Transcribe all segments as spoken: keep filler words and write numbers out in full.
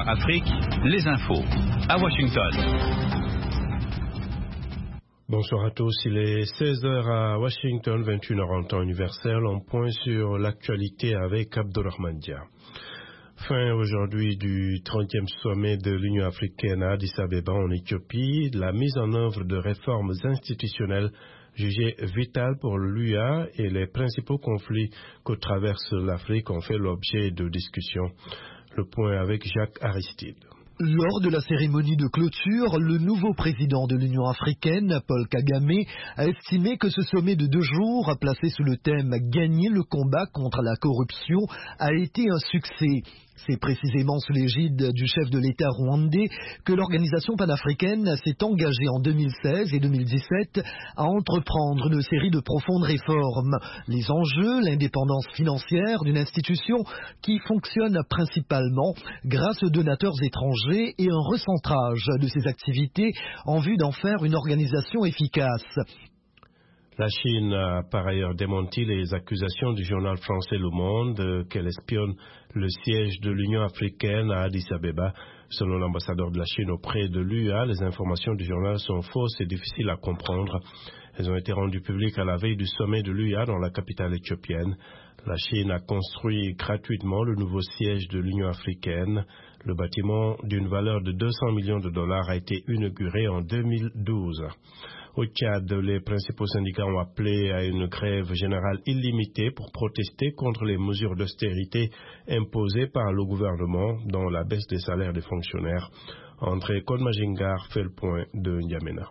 A Afrique, les infos, à Washington. Bonsoir à tous, il est seize heures à Washington, vingt et une heures en temps universel. On point sur l'actualité avec Abdourahmane Dia. Fin aujourd'hui du trentième sommet de l'Union africaine à Addis Abeba en Éthiopie, la mise en œuvre de réformes institutionnelles jugées vitales pour l'U A et les principaux conflits que traverse l'Afrique ont fait l'objet de discussions. Le point avec Jacques Aristide. Lors de la cérémonie de clôture, le nouveau président de l'Union africaine, Paul Kagame, a estimé que ce sommet de deux jours, placé sous le thème « Gagner le combat contre la corruption », a été un succès. C'est précisément sous l'égide du chef de l'État rwandais que l'organisation panafricaine s'est engagée en deux mille seize et deux mille dix-sept à entreprendre une série de profondes réformes. Les enjeux, l'indépendance financière d'une institution qui fonctionne principalement grâce aux donateurs étrangers et un recentrage de ses activités en vue d'en faire une organisation efficace. La Chine a par ailleurs démenti les accusations du journal français Le Monde qu'elle espionne le siège de l'Union africaine à Addis Abeba. Selon l'ambassadeur de la Chine auprès de l'U A, les informations du journal sont fausses et difficiles à comprendre. Elles ont été rendues publiques à la veille du sommet de l'U A dans la capitale éthiopienne. La Chine a construit gratuitement le nouveau siège de l'Union africaine. Le bâtiment d'une valeur de deux cents millions de dollars a été inauguré en deux mille douze. Au Tchad, les principaux syndicats ont appelé à une grève générale illimitée pour protester contre les mesures d'austérité imposées par le gouvernement, dont la baisse des salaires des fonctionnaires. André Kodmajingar fait le point de N'Djamena.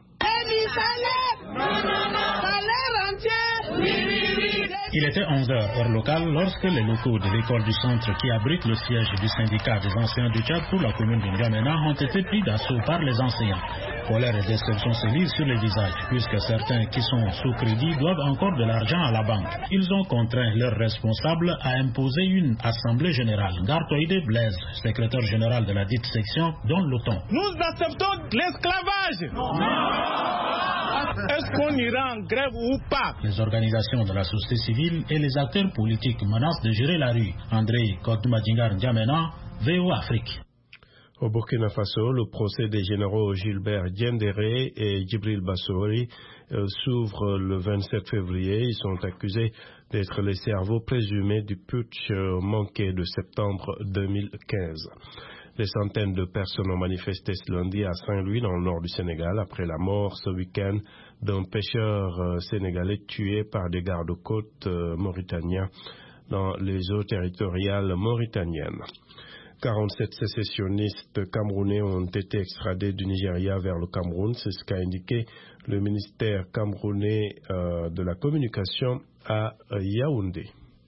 Il était onze heures heure locale lorsque les locaux de l'école du centre qui abrite le siège du syndicat des enseignants du Tchad pour la commune de N'Djamena ont été pris d'assaut par les enseignants. Colère et déception se lisent sur les visages puisque certains qui sont sous crédit doivent encore de l'argent à la banque. Ils ont contraint leurs responsables à imposer une assemblée générale. Gartoïde Blaise, secrétaire général de la dite section, donne le ton. Nous acceptons l'esclavage. Est-ce qu'on ira en grève ou pas? Les organisations de la société civile et les acteurs politiques menacent de gérer la rue. André Kodmajingar N'Djamena, V O Afrique. Au Burkina Faso, le procès des généraux Gilbert Diendéré et Djibril Bassori euh, s'ouvre le vingt-sept février. Ils sont accusés d'être les cerveaux présumés du putsch euh, manqué de septembre deux mille quinze. Des centaines de personnes ont manifesté ce lundi à Saint-Louis, dans le nord du Sénégal, après la mort ce week-end d'un pêcheur euh, sénégalais tué par des gardes-côtes euh, mauritaniens dans les eaux territoriales mauritaniennes. quarante-sept sécessionnistes camerounais ont été extradés du Nigeria vers le Cameroun. C'est ce qu'a indiqué le ministère camerounais euh, de la communication à euh, Yaoundé.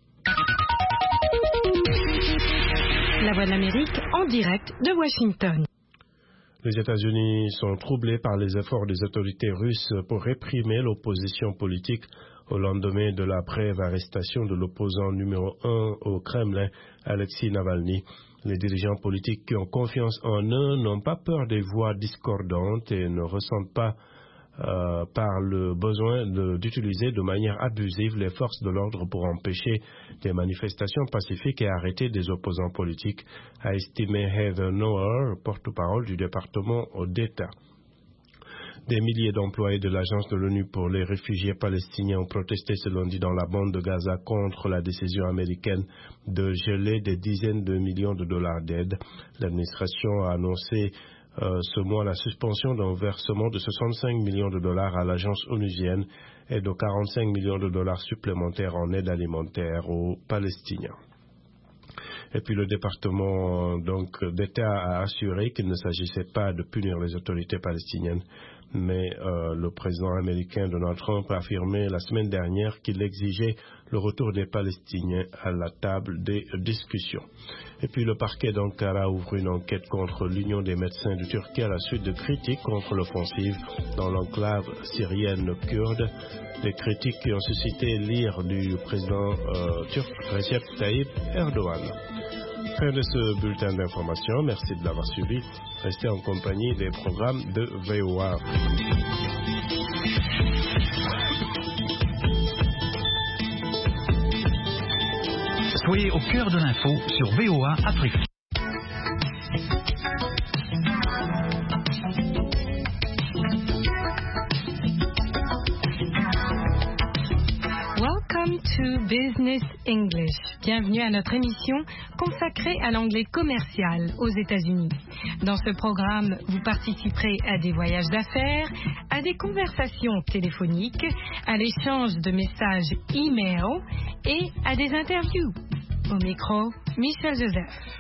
La Voix de l'Amérique en direct de Washington. Les États-Unis sont troublés par les efforts des autorités russes pour réprimer l'opposition politique au lendemain de la brève arrestation de l'opposant numéro un au Kremlin, Alexei Navalny. Les dirigeants politiques qui ont confiance en eux n'ont pas peur des voix discordantes et ne ressentent pas euh, par le besoin de, d'utiliser de manière abusive les forces de l'ordre pour empêcher des manifestations pacifiques et arrêter des opposants politiques, a estimé Heather Nauer, porte-parole du département d'État. Des milliers d'employés de l'Agence de l'ONU pour les réfugiés palestiniens ont protesté ce lundi dans la bande de Gaza contre la décision américaine de geler des dizaines de millions de dollars d'aide. L'administration a annoncé euh, ce mois la suspension d'un versement de soixante-cinq millions de dollars à l'agence onusienne et de quarante-cinq millions de dollars supplémentaires en aide alimentaire aux Palestiniens. Et puis le département donc d'État a assuré qu'il ne s'agissait pas de punir les autorités palestiniennes, mais euh, le président américain Donald Trump a affirmé la semaine dernière qu'il exigeait le retour des Palestiniens à la table des discussions. Et puis le parquet d'Ankara ouvre une enquête contre l'Union des médecins de Turquie à la suite de critiques contre l'offensive dans l'enclave syrienne kurde. Des critiques qui ont suscité l'ire du président euh, turc Recep Tayyip Erdogan. Fin de ce bulletin d'information. Merci de l'avoir suivi. Restez en compagnie des programmes de V O A. Soyez au cœur de l'info sur V O A Afrique. Business English. Bienvenue à notre émission consacrée à l'anglais commercial aux États-Unis. Dans ce programme, vous participerez à des voyages d'affaires, à des conversations téléphoniques, à l'échange de messages e-mail et à des interviews. Au micro, Michel Joseph.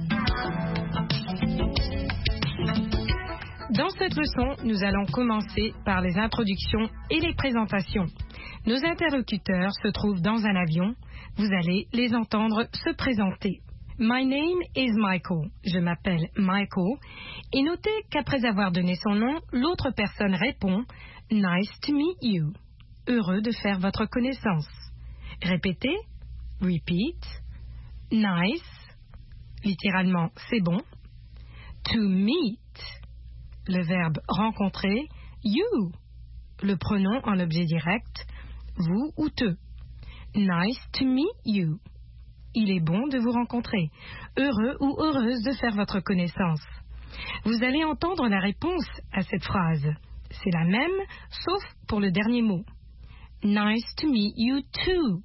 Dans cette leçon, nous allons commencer par les introductions et les présentations. Nos interlocuteurs se trouvent dans un avion. Vous allez les entendre se présenter. My name is Michael. Je m'appelle Michael. Et notez qu'après avoir donné son nom, l'autre personne répond Nice to meet you. Heureux de faire votre connaissance. Répétez. Repeat. Nice. Littéralement, c'est bon. To meet. Le verbe rencontrer. You. Le pronom en objet direct. Vous ou te. Nice to meet you. Il est bon de vous rencontrer. Heureux ou heureuse de faire votre connaissance. Vous allez entendre la réponse à cette phrase. C'est la même, sauf pour le dernier mot. Nice to meet you too.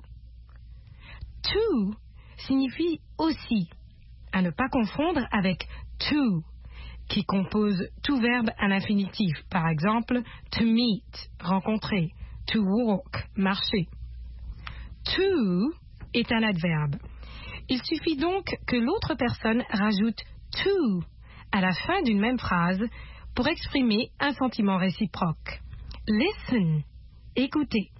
To signifie aussi. À ne pas confondre avec to, qui compose tout verbe à l'infinitif. Par exemple, to meet, rencontrer. To walk, marcher. To est un adverbe. Il suffit donc que l'autre personne rajoute to à la fin d'une même phrase pour exprimer un sentiment réciproque. Listen, écoutez.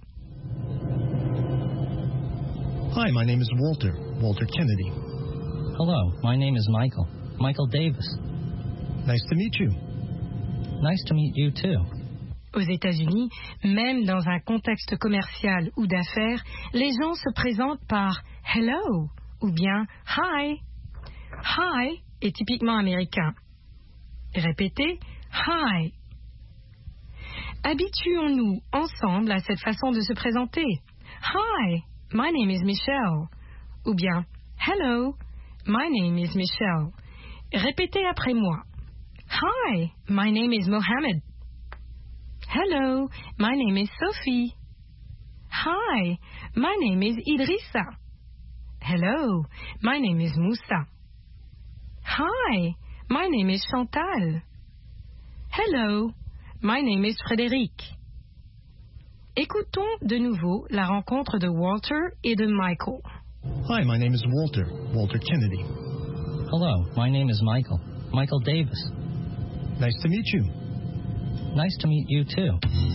Hi, my name is Walter, Walter Kennedy. Hello, my name is Michael, Michael Davis. Nice to meet you. Nice to meet you too. Aux États-Unis, même dans un contexte commercial ou d'affaires, les gens se présentent par hello ou bien hi. Hi est typiquement américain. Répétez hi. Habituons-nous ensemble à cette façon de se présenter. Hi, my name is Michelle. Ou bien hello, my name is Michelle. Répétez après moi. Hi, my name is Mohammed. Hello, my name is Sophie. Hi, my name is Idrissa. Hello, my name is Moussa. Hi, my name is Chantal. Hello, my name is Frédéric. Écoutons de nouveau la rencontre de Walter et de Michael. Hi, my name is Walter, Walter Kennedy. Hello, my name is Michael, Michael Davis. Nice to meet you. Nice to meet you too.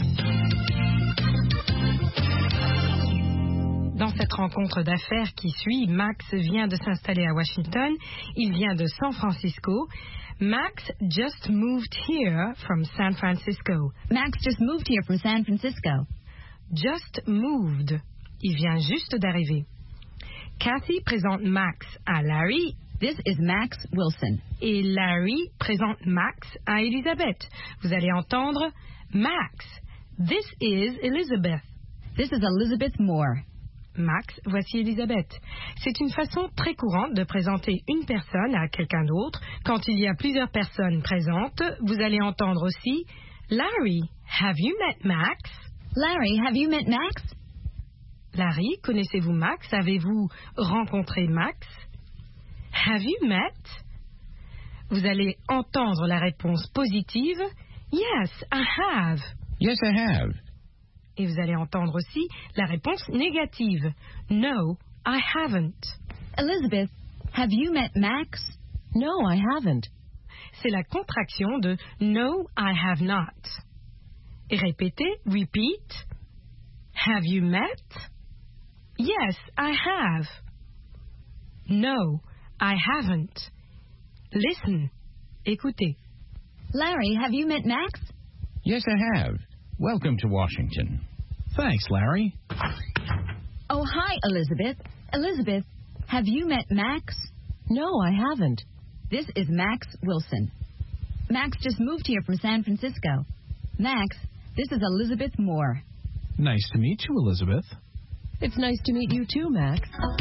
Dans cette rencontre d'affaires qui suit, Max vient de s'installer à Washington. Il vient de San Francisco. Max just moved here from San Francisco. Max just moved here from San Francisco. Just moved. Il vient juste d'arriver. Kathy présente Max à Larry. This is Max Wilson. Et Larry présente Max à Elizabeth. Vous allez entendre Max. This is Elizabeth. This is Elizabeth Moore. Max, voici Elizabeth. C'est une façon très courante de présenter une personne à quelqu'un d'autre. Quand il y a plusieurs personnes présentes, vous allez entendre aussi Larry, have you met Max? Larry, have you met Max? Larry, connaissez-vous Max? Avez-vous rencontré Max? Have you met? Vous allez entendre la réponse positive. Yes, I have. Yes, I have. Et vous allez entendre aussi la réponse négative. No, I haven't. Elizabeth, have you met Max? No, I haven't. C'est la contraction de No, I have not. Et répétez, repeat. Have you met? Yes, I have. No, I haven't. Listen. Écoutez. Larry, have you met Max? Yes, I have. Welcome to Washington. Thanks, Larry. Oh, hi, Elizabeth. Elizabeth, have you met Max? No, I haven't. This is Max Wilson. Max just moved here from San Francisco. Max, this is Elizabeth Moore. Nice to meet you, Elizabeth. It's nice to meet you too, Max.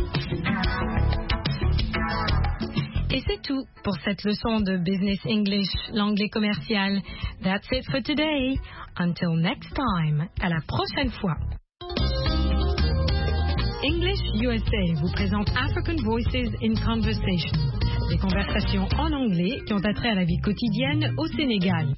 Et c'est tout pour cette leçon de Business English, l'anglais commercial. That's it for today. Until next time. À la prochaine fois. English U S A vous présente African Voices in Conversation, des conversations en anglais qui ont attrait à la vie quotidienne au Sénégal.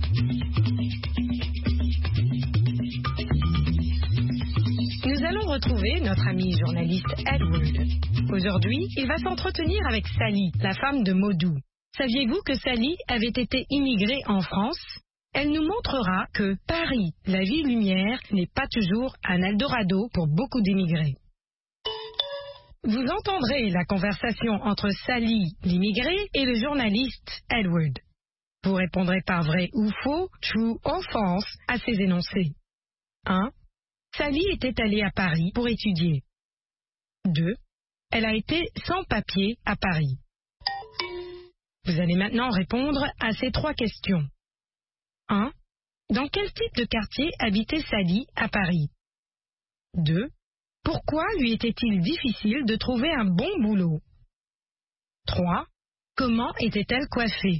Nous allons retrouver notre ami journaliste Edward. Aujourd'hui, il va s'entretenir avec Sally, la femme de Modou. Saviez-vous que Sally avait été immigrée en France? Elle nous montrera que Paris, la ville lumière, n'est pas toujours un Eldorado pour beaucoup d'immigrés. Vous entendrez la conversation entre Sally, l'immigrée, et le journaliste Edward. Vous répondrez par vrai ou faux, true or false, à ces énoncés. un. Sally était allée à Paris pour étudier. deux. Elle a été sans papier à Paris. Vous allez maintenant répondre à ces trois questions. un. Dans quel type de quartier habitait Sally à Paris? deux. Pourquoi lui était-il difficile de trouver un bon boulot? trois. Comment était-elle coiffée?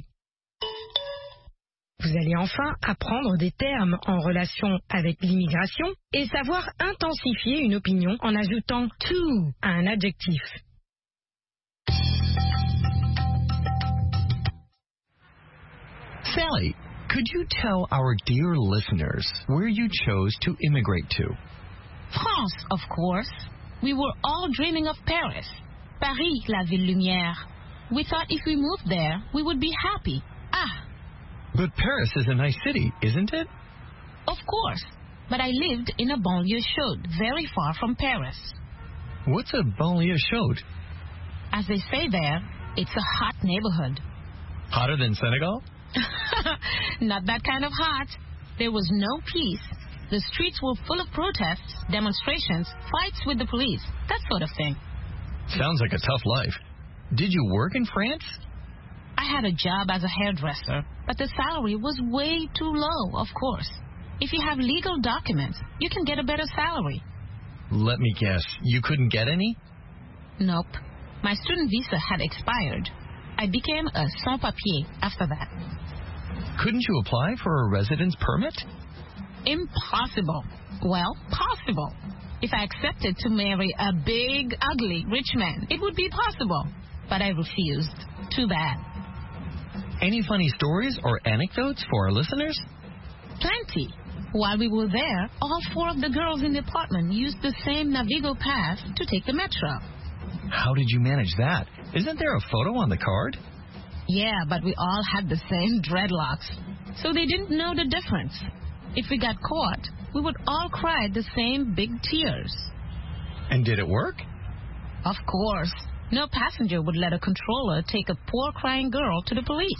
Vous allez enfin apprendre des termes en relation avec l'immigration et savoir intensifier une opinion en ajoutant to à un adjectif. Sally, could you tell our dear listeners where you chose to immigrate to? France, of course. We were all dreaming of Paris. Paris, la ville lumière. We thought if we moved there, we would be happy. Ah! But Paris is a nice city, isn't it? Of course. But I lived in a banlieue chaude, very far from Paris. What's a banlieue chaude? As they say there, it's a hot neighborhood. Hotter than Senegal? Not that kind of hot. There was no peace. The streets were full of protests, demonstrations, fights with the police, that sort of thing. Sounds like a tough life. Did you work in France? I had a job as a hairdresser, but the salary was way too low, of course. If you have legal documents, you can get a better salary. Let me guess, you couldn't get any? Nope. My student visa had expired. I became a sans-papier after that. Couldn't you apply for a residence permit? Impossible. Well, possible. If I accepted to marry a big, ugly, rich man, it would be possible. But I refused. Too bad. Any funny stories or anecdotes for our listeners? Plenty. While we were there, all four of the girls in the apartment used the same Navigo pass to take the metro. How did you manage that? Isn't there a photo on the card? Yeah, but we all had the same dreadlocks, so they didn't know the difference. If we got caught, we would all cry the same big tears. And did it work? Of course. No passenger would let a controller take a poor crying girl to the police.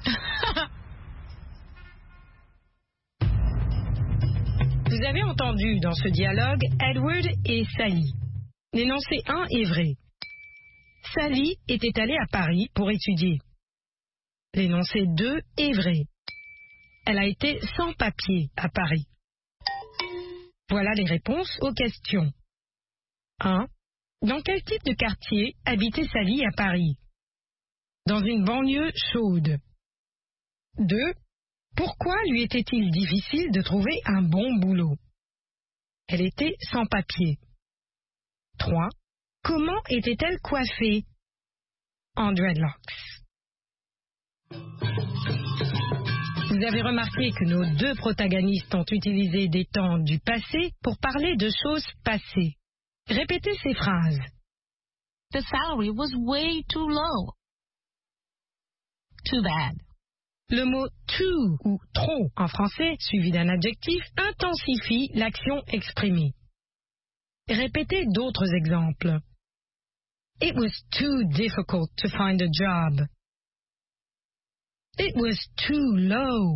Vous avez entendu dans ce dialogue Edward et Sally. L'énoncé un est vrai. Sally était allée à Paris pour étudier. L'énoncé deux est vrai. Elle a été sans papier à Paris. Voilà les réponses aux questions. un. Dans quel type de quartier habitait Sally à Paris? Dans une banlieue chaude. deux. Pourquoi lui était-il difficile de trouver un bon boulot? Elle était sans papier. trois. Comment était-elle coiffée? En dreadlocks. Vous avez remarqué que nos deux protagonistes ont utilisé des temps du passé pour parler de choses passées. Répétez ces phrases. The salary was way too low. Too bad. Le mot too ou trop en français, suivi d'un adjectif, intensifie l'action exprimée. Répétez d'autres exemples. It was too difficult to find a job. It was too low.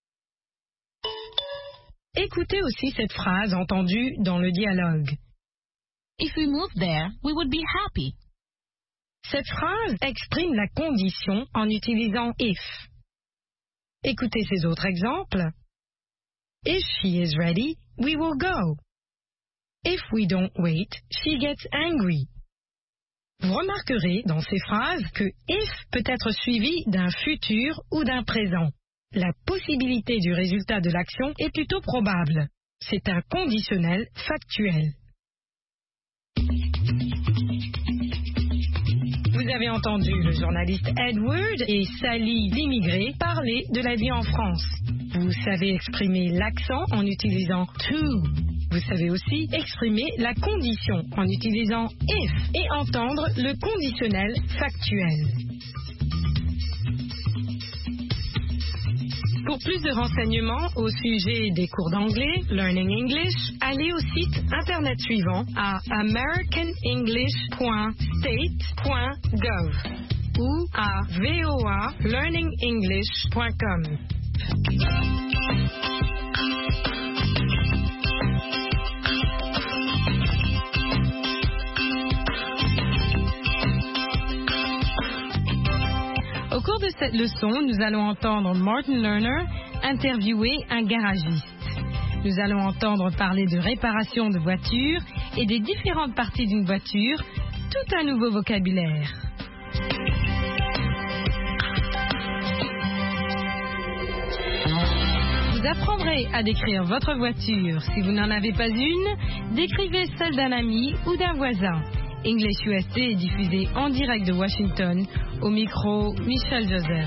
Écoutez aussi cette phrase entendue dans le dialogue. If we moved there, we would be happy. Cette phrase exprime la condition en utilisant if. Écoutez ces autres exemples. If she is ready, we will go. If we don't wait, she gets angry. Vous remarquerez dans ces phrases que if peut être suivi d'un futur ou d'un présent. La possibilité du résultat de l'action est plutôt probable. C'est un conditionnel factuel. Vous avez entendu le journaliste Edward et Sally l'immigré parler de la vie en France. Vous savez exprimer l'accent en utilisant to. Vous savez aussi exprimer la condition en utilisant if et entendre le conditionnel factuel. Pour plus de renseignements au sujet des cours d'anglais, Learning English, allez au site internet suivant à american english point state point gov ou à voa learning english point com. Au cours de cette leçon, nous allons entendre Martin Lerner interviewer un garagiste. Nous allons entendre parler de réparation de voitures et des différentes parties d'une voiture, tout un nouveau vocabulaire. Vous apprendrez à décrire votre voiture. Si vous n'en avez pas une, décrivez celle d'un ami ou d'un voisin. English U S A est diffusé en direct de Washington, au micro Michel Joseph.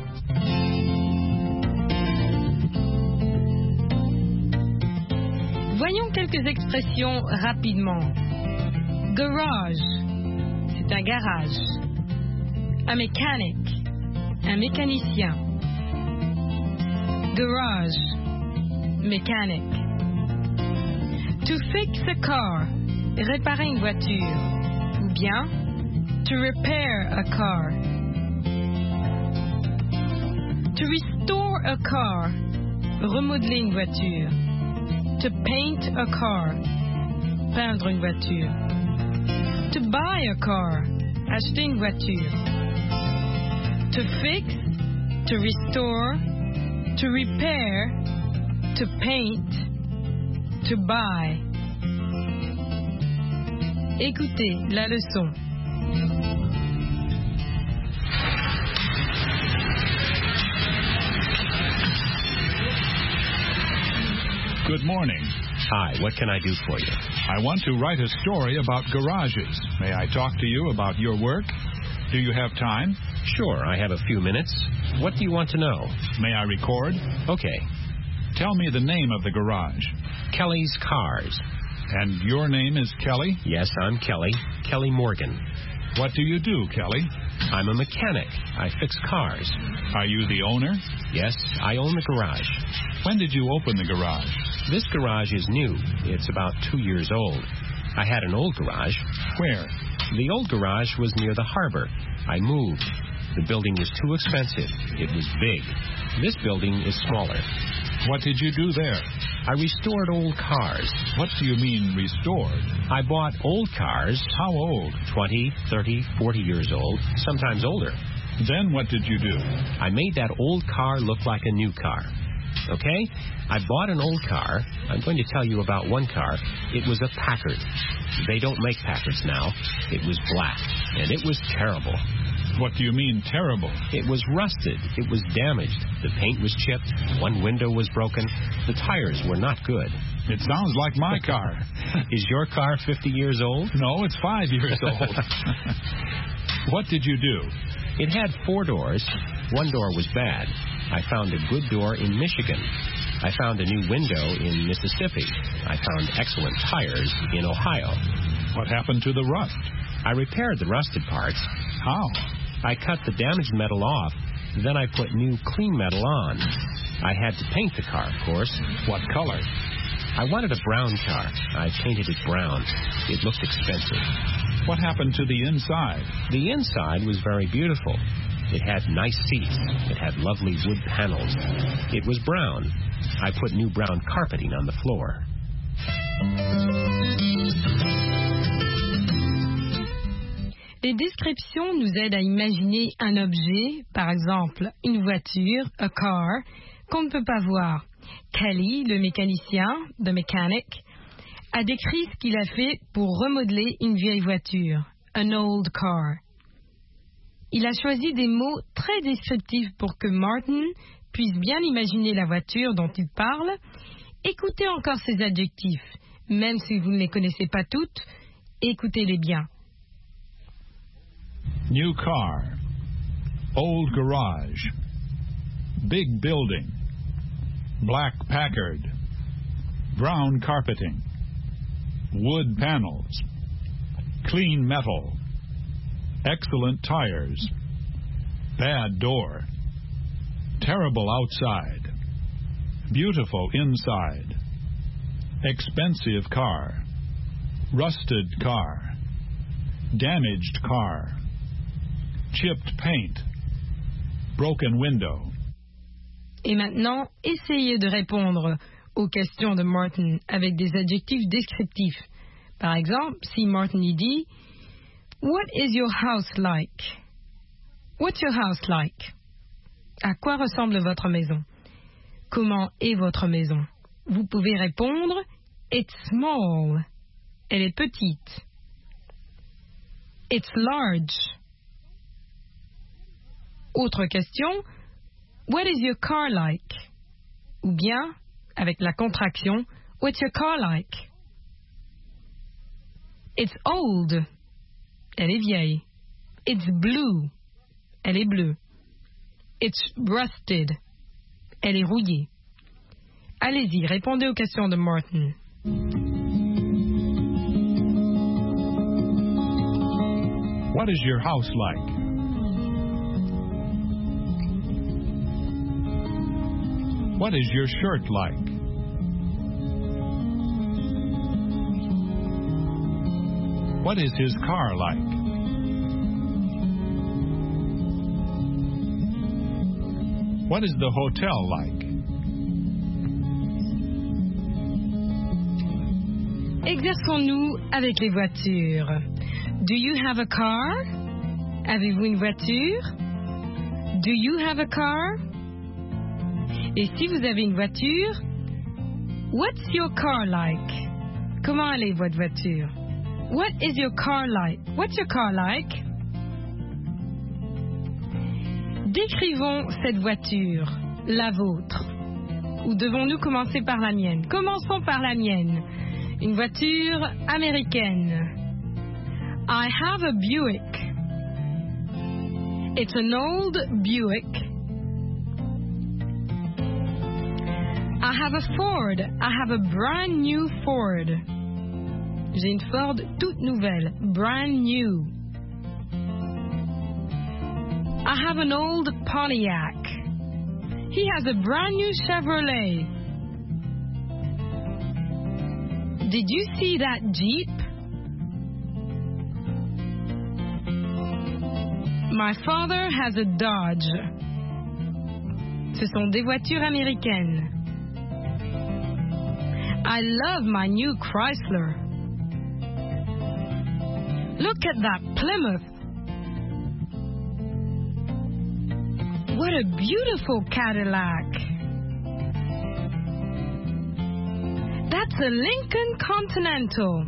Voyons quelques expressions rapidement. Garage, c'est un garage. A mechanic, un mécanicien. Garage, mechanic. To fix a car, réparer une voiture. Ou bien, to repair a car. To restore a car, remodeler une voiture. To paint a car, peindre une voiture. To buy a car, acheter une voiture. To fix, to restore, to repair, to paint, to buy. Écoutez la leçon. Good morning. Hi, what can I do for you? I want to write a story about garages. May I talk to you about your work? Do you have time? Sure, I have a few minutes. What do you want to know? May I record? Okay. Tell me the name of the garage. Kelly's Cars. And your name is Kelly? Yes, I'm Kelly. Kelly Morgan. What do you do, Kelly? I'm a mechanic. I fix cars. Are you the owner? Yes, I own the garage. When did you open the garage? This garage is new. It's about two years old. I had an old garage. Where? The old garage was near the harbor. I moved. The building was too expensive. It was big. This building is smaller. What did you do there? I restored old cars. What do you mean, restored? I bought old cars. How old? twenty, thirty, forty years old, sometimes older. Then what did you do? I made that old car look like a new car. Okay? I bought an old car. I'm going to tell you about one car. It was a Packard. They don't make Packards now. It was black, and it was terrible. What do you mean, terrible? It was rusted. It was damaged. The paint was chipped. One window was broken. The tires were not good. It sounds like my car. Is your car fifty years old? No, it's five years old. What did you do? It had four doors. One door was bad. I found a good door in Michigan. I found a new window in Mississippi. I found excellent tires in Ohio. What happened to the rust? I repaired the rusted parts. How? I cut the damaged metal off. Then I put new clean metal on. I had to paint the car, of course. What color? I wanted a brown car. I painted it brown. It looked expensive. What happened to the inside? The inside was very beautiful. It had nice seats. It had lovely wood panels. It was brown. I put new brown carpeting on the floor. Les descriptions nous aident à imaginer un objet, par exemple une voiture, a car, qu'on ne peut pas voir. Kelly, le mécanicien, the mechanic, a décrit ce qu'il a fait pour remodeler une vieille voiture, an old car. Il a choisi des mots très descriptifs pour que Martin puisse bien imaginer la voiture dont il parle. Écoutez encore ces adjectifs, même si vous ne les connaissez pas toutes, écoutez-les bien. New car. Old garage. Big building. Black Packard. Brown carpeting. Wood panels. Clean metal. Excellent tires. Bad door. Terrible outside. Beautiful inside. Expensive car. Rusted car. Damaged car. Chipped paint. Broken window. Et maintenant, essayez de répondre aux questions de Martin avec des adjectifs descriptifs. Par exemple, si Martin y dit « What is your house like? » What's your house like? À quoi ressemble votre maison? Comment est votre maison? Vous pouvez répondre « It's small. » Elle est petite. « It's large. » Autre question, what is your car like? Ou bien, avec la contraction, what's your car like? It's old. Elle est vieille. It's blue. Elle est bleue. It's rusted. Elle est rouillée. Allez-y, répondez aux questions de Martin. What is your house like? What is your shirt like? What is his car like? What is the hotel like? Exerçons-nous avec les voitures. Do you have a car? Avez-vous une voiture? Do you have a car? Et si vous avez une voiture, what's your car like? Comment allait votre voiture? What is your car like? What's your car like? Décrivons cette voiture, la vôtre. Ou devons-nous commencer par la mienne? Commençons par la mienne. Une voiture américaine. I have a Buick. It's an old Buick. I have a Ford. I have a brand new Ford. J'ai une Ford toute nouvelle, brand new. I have an old Pontiac. He has a brand new Chevrolet. Did you see that Jeep? My father has a Dodge. Ce sont des voitures américaines. I love my new Chrysler. Look at that Plymouth. What a beautiful Cadillac. That's a Lincoln Continental.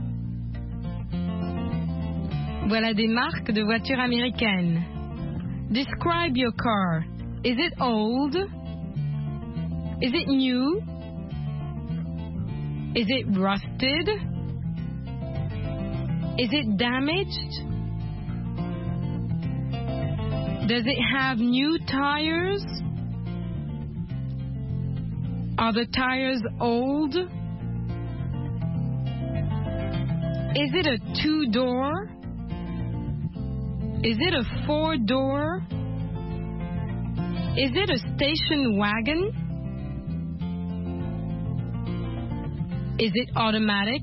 Voilà des marques de voitures américaines. Describe your car. Is it old? Is it new? Is it rusted? Is it damaged? Does it have new tires? Are the tires old? Is it a two-door? Is it a four-door? Is it a station wagon? Is it automatic?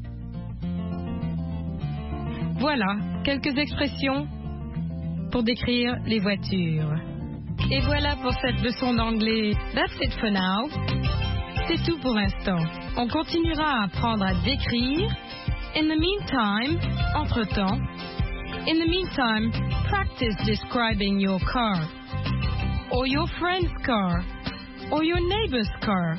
Voilà, quelques expressions pour décrire les voitures. Et voilà pour cette leçon d'anglais. That's it for now. C'est tout pour l'instant. On continuera à apprendre à décrire. In the meantime, entre-temps, in the meantime, practice describing your car, or your friend's car, or your neighbor's car.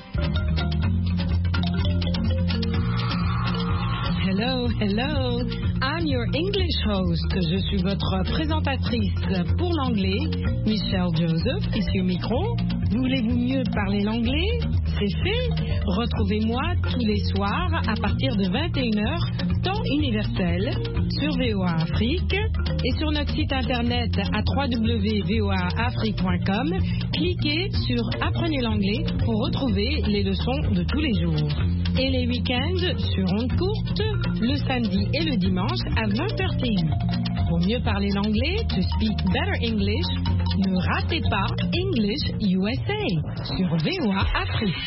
Hello, hello. I'm your English host. Je suis votre présentatrice pour l'anglais, Michelle Joseph, ici au micro. Voulez-vous mieux parler l'anglais? C'est fait. Retrouvez-moi tous les soirs à partir de vingt et une heures, temps universel, sur V O A Afrique. Et sur notre site internet à w w w point voa afrique point com, cliquez sur Apprenez l'anglais pour retrouver les leçons de tous les jours. Et les week-ends sur ondes courtes, le samedi et le dimanche à vingt heures T U. Pour mieux parler l'anglais, to speak better English, ne ratez pas English U S A sur VOA Afrique.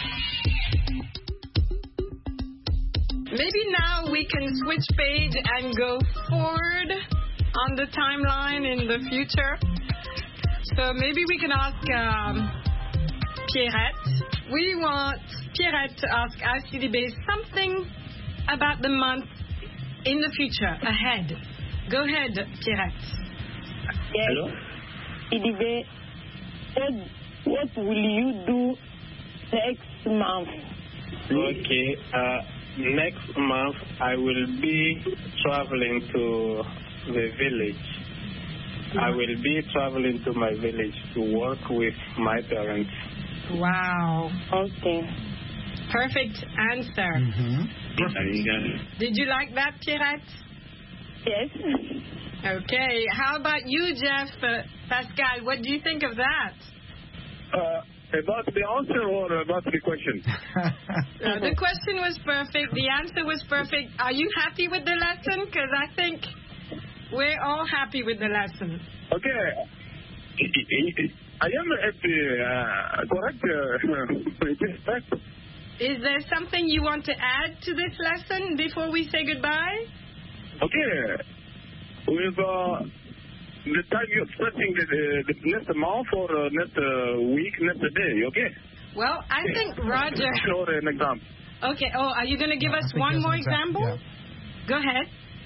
Maybe now we can switch page and go forward on the timeline in the future. So maybe we can ask um, Pierrette. We want Pierrette to ask Alcidibé something about the month in the future, ahead. Go ahead, Pierrette. Yes. Hello? Idibé, what, what will you do next month? Okay, uh, next month I will be traveling to the village. I will be traveling to my village to work with my parents. Wow. Okay. Perfect answer. Mm-hmm. Did you like that, Pierrette? Yes. Okay. How about you, Jeff? Uh, Pascal, what do you think of that? Uh, about the answer or about the question? uh, the question was perfect. The answer was perfect. Are you happy with the lesson? Because I think we're all happy with the lesson. Okay. I am happy. Uh, correct. Uh, Is there something you want to add to this lesson before we say goodbye? Okay. With uh, the time you're expecting the, the next month or uh, next uh, week, next day, okay? Well, I think Roger... Or an example. Okay. Oh, are you going to give us one more example? example? Yeah. Go ahead.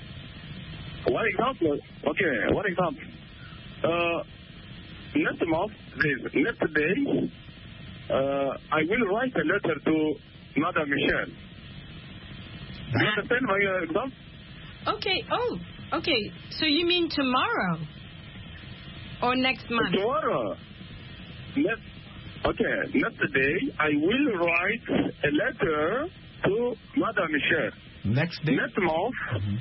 One example? Okay, one example. Uh, next month, next day, uh, I will write a letter to Madame Michel. Do you understand my uh, example? Okay. Oh, okay. So you mean tomorrow? Or next month? Tomorrow. Next, okay, next day, I will write a letter to Madame Michel. Next day? Next month. Mm-hmm.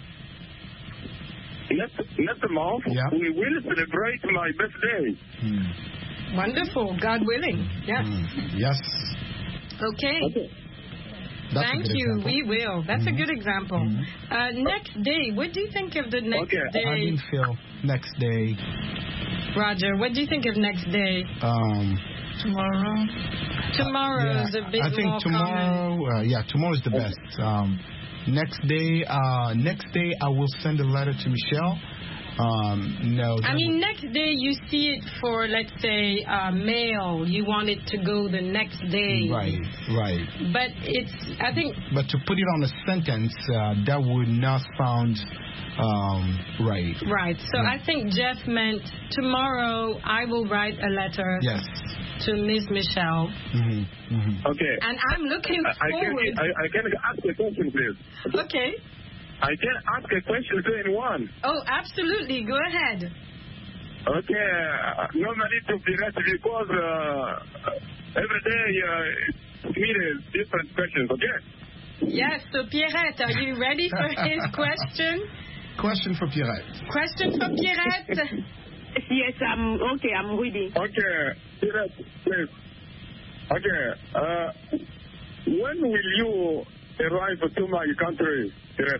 Next, next month, yeah. We will celebrate my birthday. Hmm. Wonderful. God willing. Yes. Mm. Yes. Okay. okay. Thank you. Example. We will. That's mm-hmm. a good example. Mm-hmm. Uh, next day. What do you think of the next okay. day? I mean, Phil, next day. Roger, what do you think of next day? Um, tomorrow. Tomorrow uh, yeah, is a bit I think more tomorrow. Uh, yeah, tomorrow is the best. Um, next day. Uh, next day, I will send a letter to Michelle. Um, no. I mean, next day you see it for, let's say, uh, mail. You want it to go the next day. Right, right. But it's, I think... But to put it on a sentence, uh, that would not sound um, right. Right. So yeah. I think Jeff meant tomorrow I will write a letter yes. to Miss Michelle. Mm-hmm, mm-hmm. Okay. And I'm looking I, forward... I can, I, I can ask a question, please. Okay. I can ask a question to anyone. Oh, absolutely. Go ahead. Okay. Uh, normally to be right because uh, every day uh, it's me different questions, okay? Yes. So, Pierrette, are you ready for his question? Question for Pierrette. Question for Pierrette? Yes, I'm okay. I'm ready. Okay. Pierrette, please. Okay. Uh, when will you arrive to my country, Pierrette?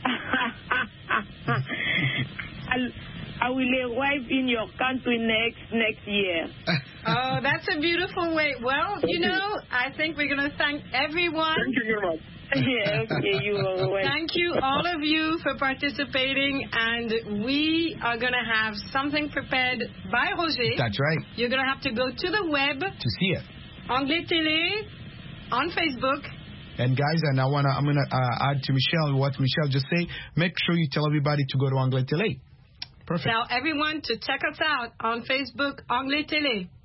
I'll, I will arrive in your country next next year. Oh, that's a beautiful way. Well, you know, I think we're going to thank everyone. Thank you very much. Yeah, okay, you are welcome. Thank you, all of you, for participating. And we are going to have something prepared by Roger. That's right. You're going to have to go to the web. To see it. Anglais Télé, on Facebook. And guys, and I wanna, I'm gonna uh, add to Michelle what Michelle just said. Make sure you tell everybody to go to Anglais Télé. Perfect. Tell everyone to check us out on Facebook, Anglais Télé.